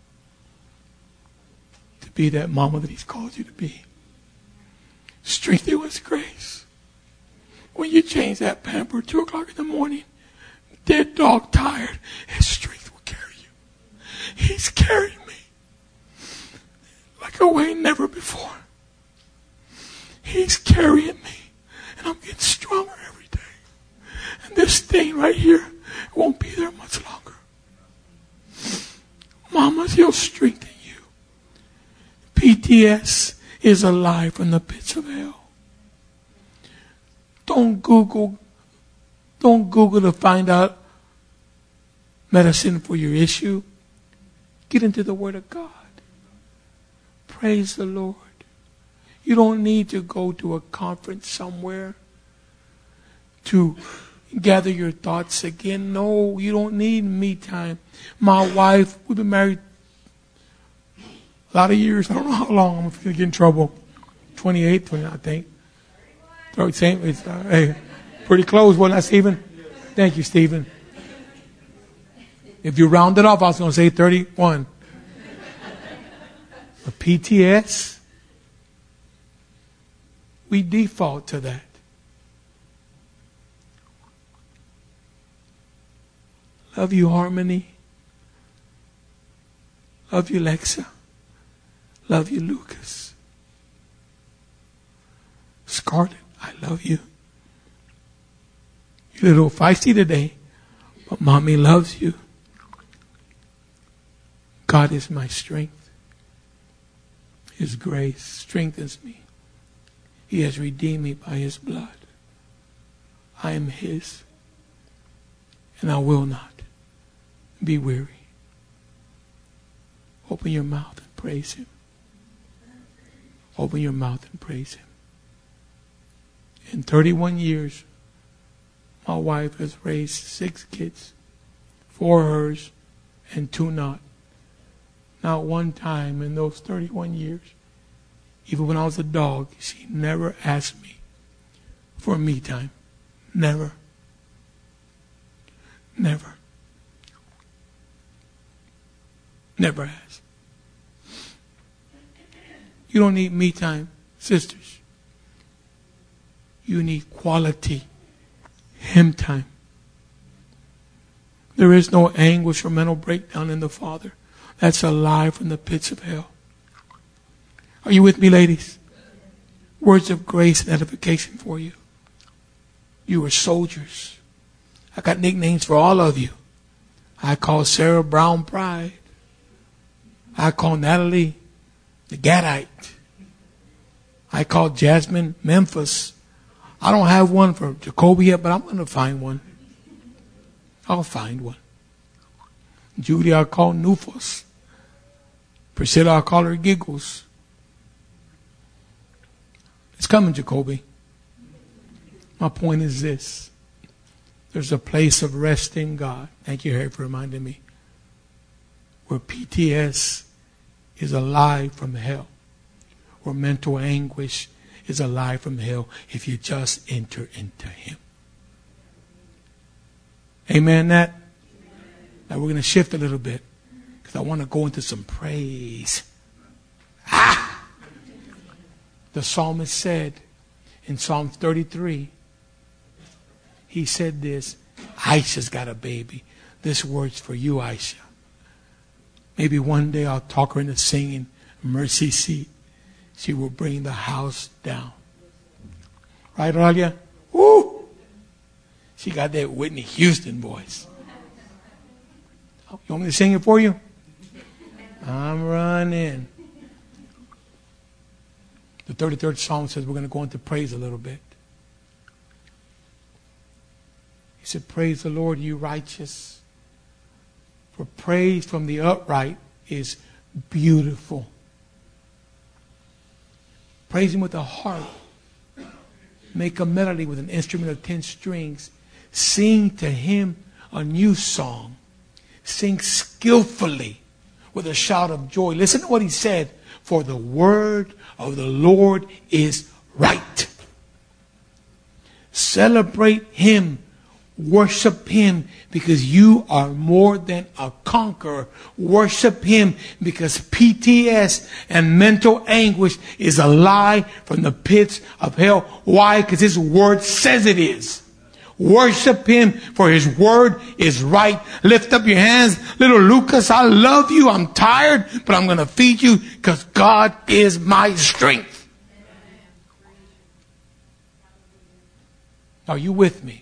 to be that mama that he's called you to be. Strength you with grace. When you change that pamper at 2 o'clock in the morning, dead dog tired, his strength will carry you. He's carried me like a way never before. He's carrying me, and I'm getting stronger every day. And this thing right here won't be there much longer. Mamas, he'll strengthen you. PTS is alive from the pits of hell. Don't Google to find out medicine for your issue. Get into the Word of God. Praise the Lord. You don't need to go to a conference somewhere to gather your thoughts again. No, you don't need me time. My wife, we've been married a lot of years. I don't know how long. I'm going to get in trouble. 28, I think. Hey, pretty close, wasn't that, Stephen? Thank you, Stephen. If you round it off, I was going to say 31. But PTS, we default to that. Love you, Harmony. Love you, Lexa. Love you, Lucas. Scarlett, I love you. You're a little feisty today, but Mommy loves you. God is my strength. His grace strengthens me. He has redeemed me by His blood. I am His, and I will not be weary. Open your mouth and praise Him. Open your mouth and praise Him. In 31 years, my wife has raised 6 kids, 4 hers and 2 not. Not one time in those 31 years, even when I was a dog, she never asked me for me time. Never. Never. Never has. You don't need me time, sisters. You need quality Him time. There is no anguish or mental breakdown in the Father. That's a lie from the pits of hell. Are you with me, ladies? Words of grace and edification for you. You are soldiers. I got nicknames for all of you. I call Sarah Brown Pride. I call Natalie the Gadite. I call Jasmine Memphis. I don't have one for Jacoby yet, but I'm going to find one. I'll find one. Judy, I'll call Nufus. Priscilla, I'll call her Giggles. It's coming, Jacoby. My point is this. There's a place of rest in God. Thank you, Harry, for reminding me. Where PTS is a lie from hell. Where mental anguish is a lie from hell if you just enter into Him. Amen, Nat? Now we're going to shift a little bit because I want to go into some praise. The psalmist said in Psalm 33, he said this, Aisha's got a baby. This word's for you, Aisha. Maybe one day I'll talk her into singing Mercy Seat. She will bring the house down. Right, Aurelia? Woo! She got that Whitney Houston voice. Oh, you want me to sing it for you? I'm running. The 33rd Psalm says we're going to go into praise a little bit. He said, praise the Lord, you righteous. For praise from the upright is beautiful. Praise Him with a heart. Make a melody with an instrument of 10 strings. Sing to Him a new song. Sing skillfully with a shout of joy. Listen to what He said. For the word of the Lord is right. Celebrate Him. Worship Him because you are more than a conqueror. Worship Him because PTS and mental anguish is a lie from the pits of hell. Why? Because His word says it is. Worship Him for His word is right. Lift up your hands. Little Lucas, I love you. I'm tired, but I'm going to feed you because God is my strength. Are you with me?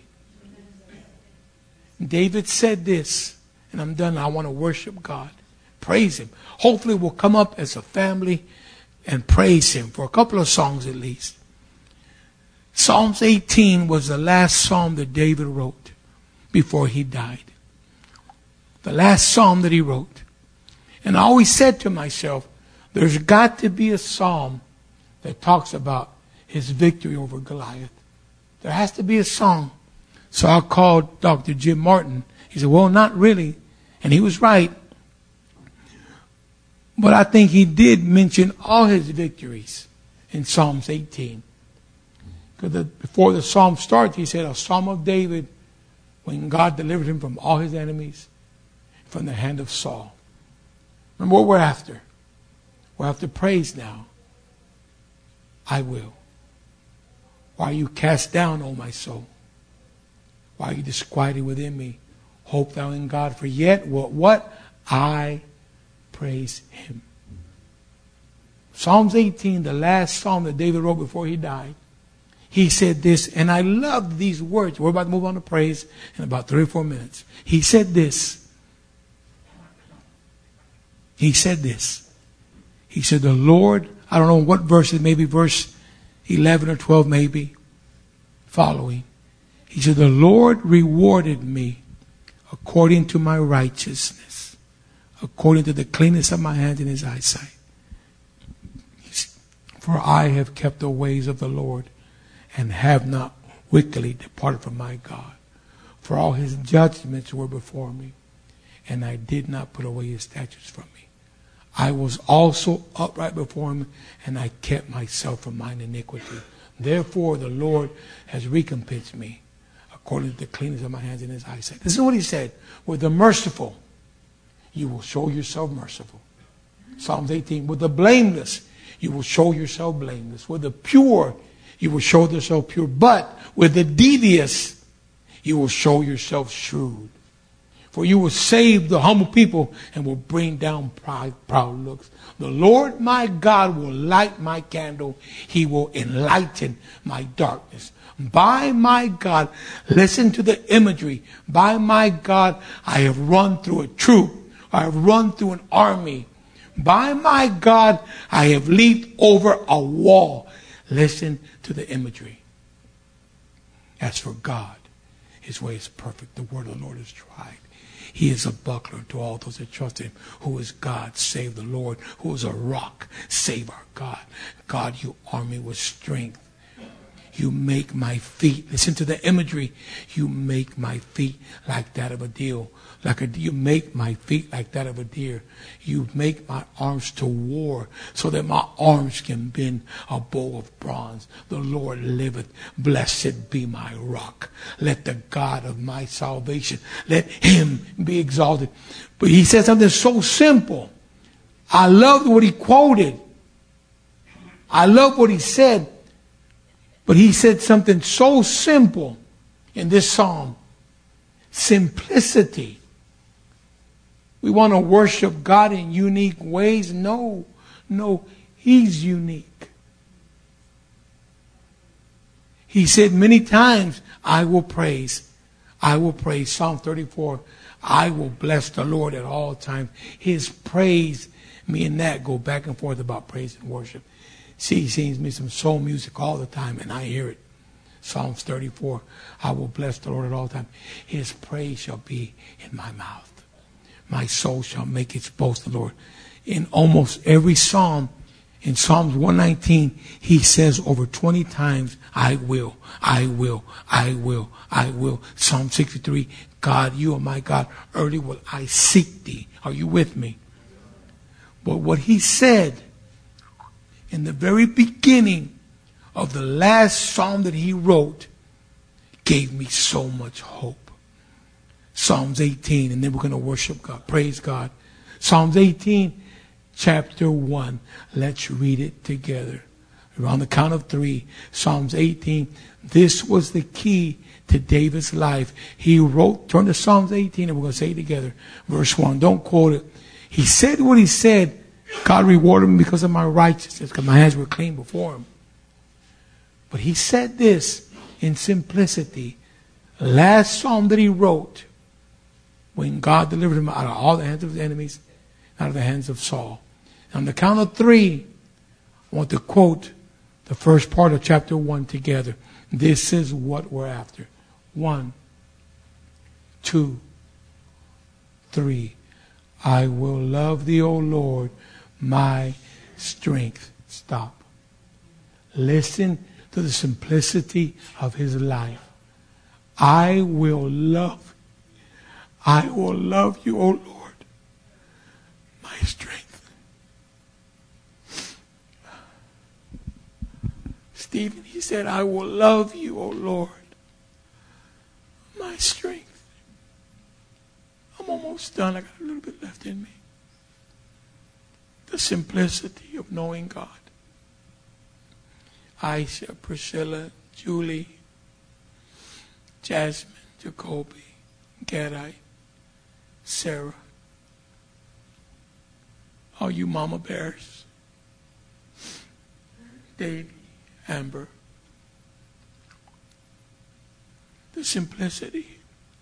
David said this, and I'm done. I want to worship God. Praise Him. Hopefully we'll come up as a family and praise Him for a couple of songs at least. Psalms 18 was the last psalm that David wrote before he died. The last psalm that he wrote. And I always said to myself, there's got to be a psalm that talks about his victory over Goliath. There has to be a song. So I called Dr. Jim Martin. He said, well, not really. And he was right. But I think he did mention all his victories in Psalms 18. Because before the psalm starts, he said, a psalm of David when God delivered him from all his enemies, from the hand of Saul. Remember what we're after? We're after praise now. I will. Why are you cast down, O my soul? Why are you disquieted within me? Hope thou in God, for yet what? I praise Him. Psalms 18, the last psalm that David wrote before he died. He said this, and I love these words. We're about to move on to praise in about 3 or 4 minutes. He said this. He said this. He said, the Lord, I don't know what verses, maybe verse 11 or 12 maybe, following. He said, the Lord rewarded me according to my righteousness, according to the cleanness of my hands in His eyesight. For I have kept the ways of the Lord and have not wickedly departed from my God. For all His judgments were before me, and I did not put away His statutes from me. I was also upright before Him, and I kept myself from mine iniquity. Therefore the Lord has recompensed me according to the cleanness of my hands and his eyesight. This is what he said. With the merciful, you will show yourself merciful. Psalms 18. With the blameless, you will show yourself blameless. With the pure, you will show yourself pure. But with the devious, you will show yourself shrewd. For you will save the humble people and will bring down proud looks. The Lord my God will light my candle. He will enlighten my darkness. By my God, listen to the imagery. By my God, I have run through a troop. I have run through an army. By my God, I have leaped over a wall. Listen to the imagery. As for God, his way is perfect. The word of the Lord is tried. He is a buckler to all those that trust him. Who is God? Save the Lord. Who is a rock? Save our God. God, you arm me with strength. You make my feet. Listen to the imagery. You make my feet like that of a deer. You make my feet like that of a deer. You make my arms to war so that my arms can bend a bow of bronze. The Lord liveth. Blessed be my rock. Let the God of my salvation, let him be exalted. But he said something so simple. I loved what he quoted. I love what he said. But he said something so simple in this psalm. Simplicity. We want to worship God in unique ways. No, he's unique. He said many times, I will praise. I will praise. Psalm 34, I will bless the Lord at all times. His praise, me and that go back and forth about praise and worship. See, he sings me some soul music all the time, and I hear it. Psalms 34, I will bless the Lord at all times. His praise shall be in my mouth. My soul shall make its boast in the Lord. In almost every psalm, in Psalms 119, he says over 20 times, I will, I will, I will, I will. Psalm 63, God, you are my God. Early will I seek thee. Are you with me? But what he said in the very beginning of the last psalm that he wrote gave me so much hope. Psalms 18, and then we're going to worship God. Praise God. Psalms 18, chapter 1. Let's read it together. On the count of 3, Psalms 18. This was the key to David's life. He wrote, turn to Psalms 18, and we're going to say it together. Verse 1. Don't quote it. He said what he said. God rewarded me because of my righteousness, because my hands were clean before him. But he said this in simplicity. Last psalm that he wrote, when God delivered him out of all the hands of his enemies, out of the hands of Saul. And on the count of 3, I want to quote the first part of chapter 1 together. This is what we're after. 1, 2, 3. I will love thee, O Lord, my strength. Stop. Listen to the simplicity of his life. I will love you, O Lord, my strength. Stephen, he said, I will love you, O Lord, my strength. I'm almost done. I got a little bit left in me. The simplicity of knowing God. Aisha, Priscilla, Julie, Jasmine, Jacoby, Gaddai, Sarah, all you mama bears, Davy, Amber, the simplicity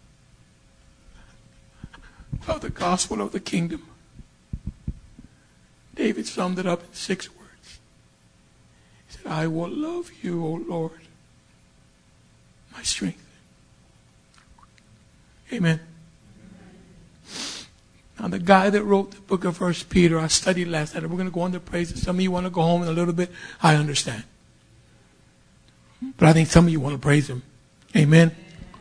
of the gospel of the kingdom. David summed it up in 6 words. He said, I will love you, O Lord, my strength. Amen. Now, the guy that wrote the book of 1 Peter, I studied last night. We're going to go on to praise. Some of you want to go home in a little bit. I understand. But I think some of you want to praise him. Amen.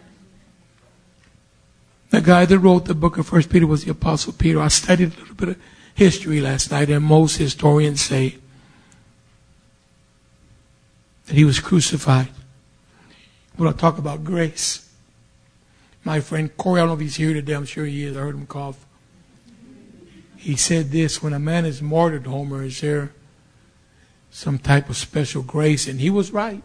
The guy that wrote the book of 1 Peter was the Apostle Peter. I studied a little bit of history last night, and most historians say that he was crucified. When I talk about grace, My friend Corey, I don't know if he's here today. I'm sure he is. I heard him cough. He said this, when a man is martyred, Homer, is there some type of special grace? And he was right.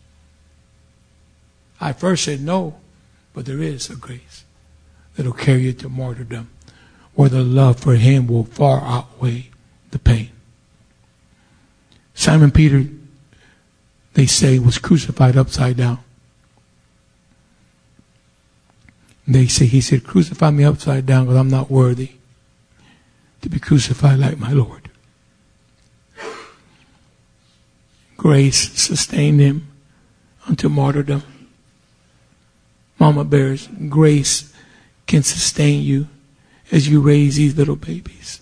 I first said no, but there is a grace that will carry you to martyrdom, where the love for him will far outweigh the pain. Simon Peter, they say, was crucified upside down. They say, he said, crucify me upside down because I'm not worthy to be crucified like my Lord. Grace sustained him unto martyrdom. Mama bears, grace can sustain you as you raise these little babies.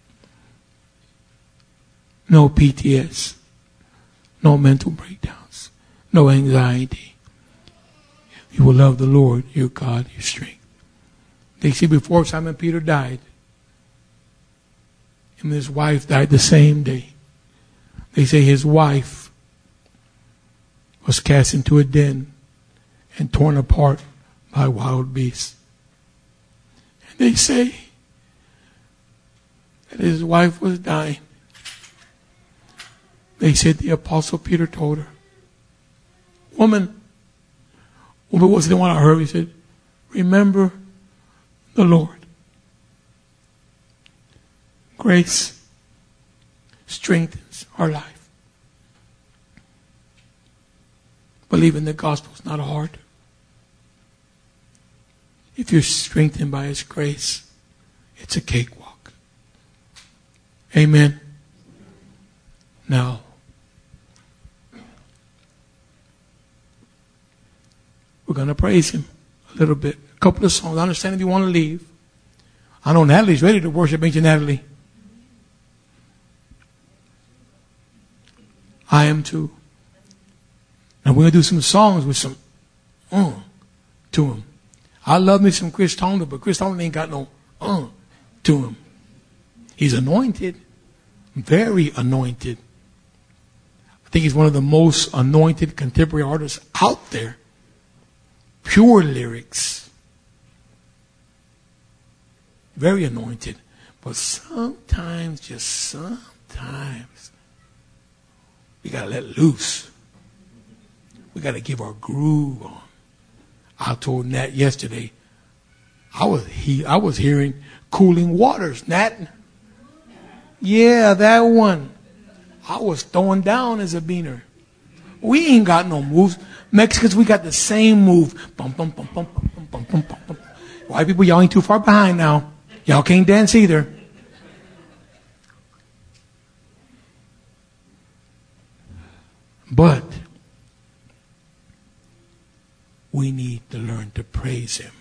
No PTS, no mental breakdowns, no anxiety. You will love the Lord, your God, your strength. They say before Simon Peter died, and his wife died the same day. They say his wife was cast into a den and torn apart by wild beasts. And they say that his wife was dying. They said the Apostle Peter told her, woman, what was the one I heard? He said, remember the Lord. Grace strengthens our life. Believing the gospel is not hard. If you're strengthened by His grace, it's a cakewalk. Amen. Now, we're going to praise Him a little bit. A couple of songs. I understand if you want to leave. I know Natalie's ready to worship. Ain't you, Natalie? I am too. And we're going to do some songs with some to Him. I love me some Chris Tomlin, but Chris Tomlin ain't got no to him. He's anointed. Very anointed. I think he's one of the most anointed contemporary artists out there. Pure lyrics. Very anointed. But sometimes, just sometimes, we got to let loose. We got to give our groove on. I told Nat yesterday, I was hearing Cooling Waters. Nat? Yeah, that one. I was throwing down as a beaner. We ain't got no moves. Mexicans, we got the same move. Bum, bum, bum, bum, bum, bum, bum, bum, bum, bum. White people, y'all ain't too far behind now. Y'all can't dance either. But we need to learn to praise Him.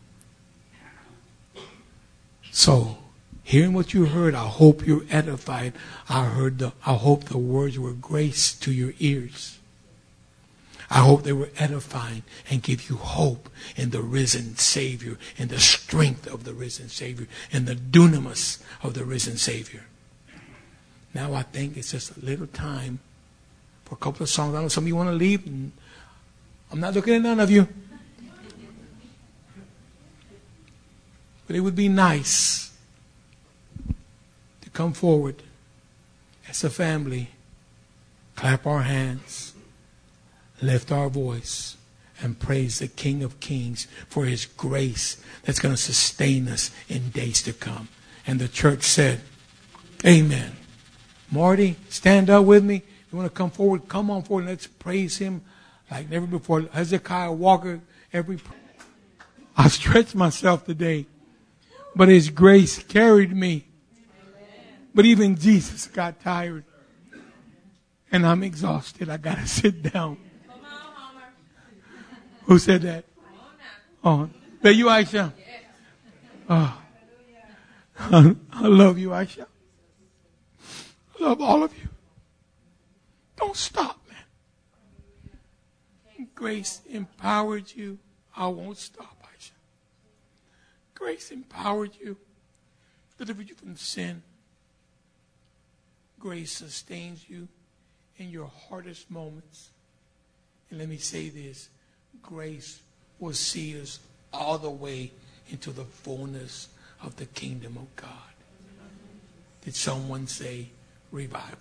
So, hearing what you heard, I hope you're edified. I hope the words were grace to your ears. I hope they were edifying and give you hope in the risen Savior, in the strength of the risen Savior, in the dunamis of the risen Savior. Now I think it's just a little time for a couple of songs. I know some of you want to leave. And I'm not looking at none of you. But it would be nice to come forward as a family, clap our hands, lift our voice, and praise the King of Kings for His grace that's going to sustain us in days to come. And the church said, amen. Marty, stand up with me. You want to come forward? Come on forward and let's praise Him like never before. Hezekiah Walker, I stretched myself today, but His grace carried me. But even Jesus got tired. And I'm exhausted. I got to sit down. Who said that? Oh, that you, Aisha? Oh, I love you, Aisha. I love all of you. Don't stop, man. Grace empowered you. I won't stop, Aisha. Grace empowered you, delivered you from sin. Grace sustains you in your hardest moments. And let me say this. Grace will see us all the way into the fullness of the kingdom of God. Did someone say revival?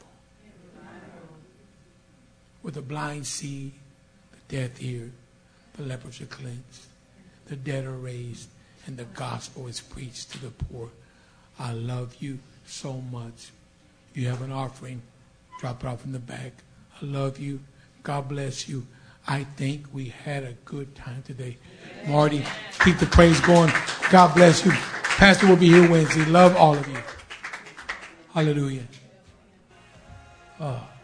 Where the blind see, the deaf hear, the lepers are cleansed, the dead are raised, and the gospel is preached to the poor. I love you so much. If you have an offering, drop it off in the back. I love you. God bless you. I think we had a good time today. Marty, keep the praise going. God bless you. Pastor will be here Wednesday. Love all of you. Hallelujah. Oh.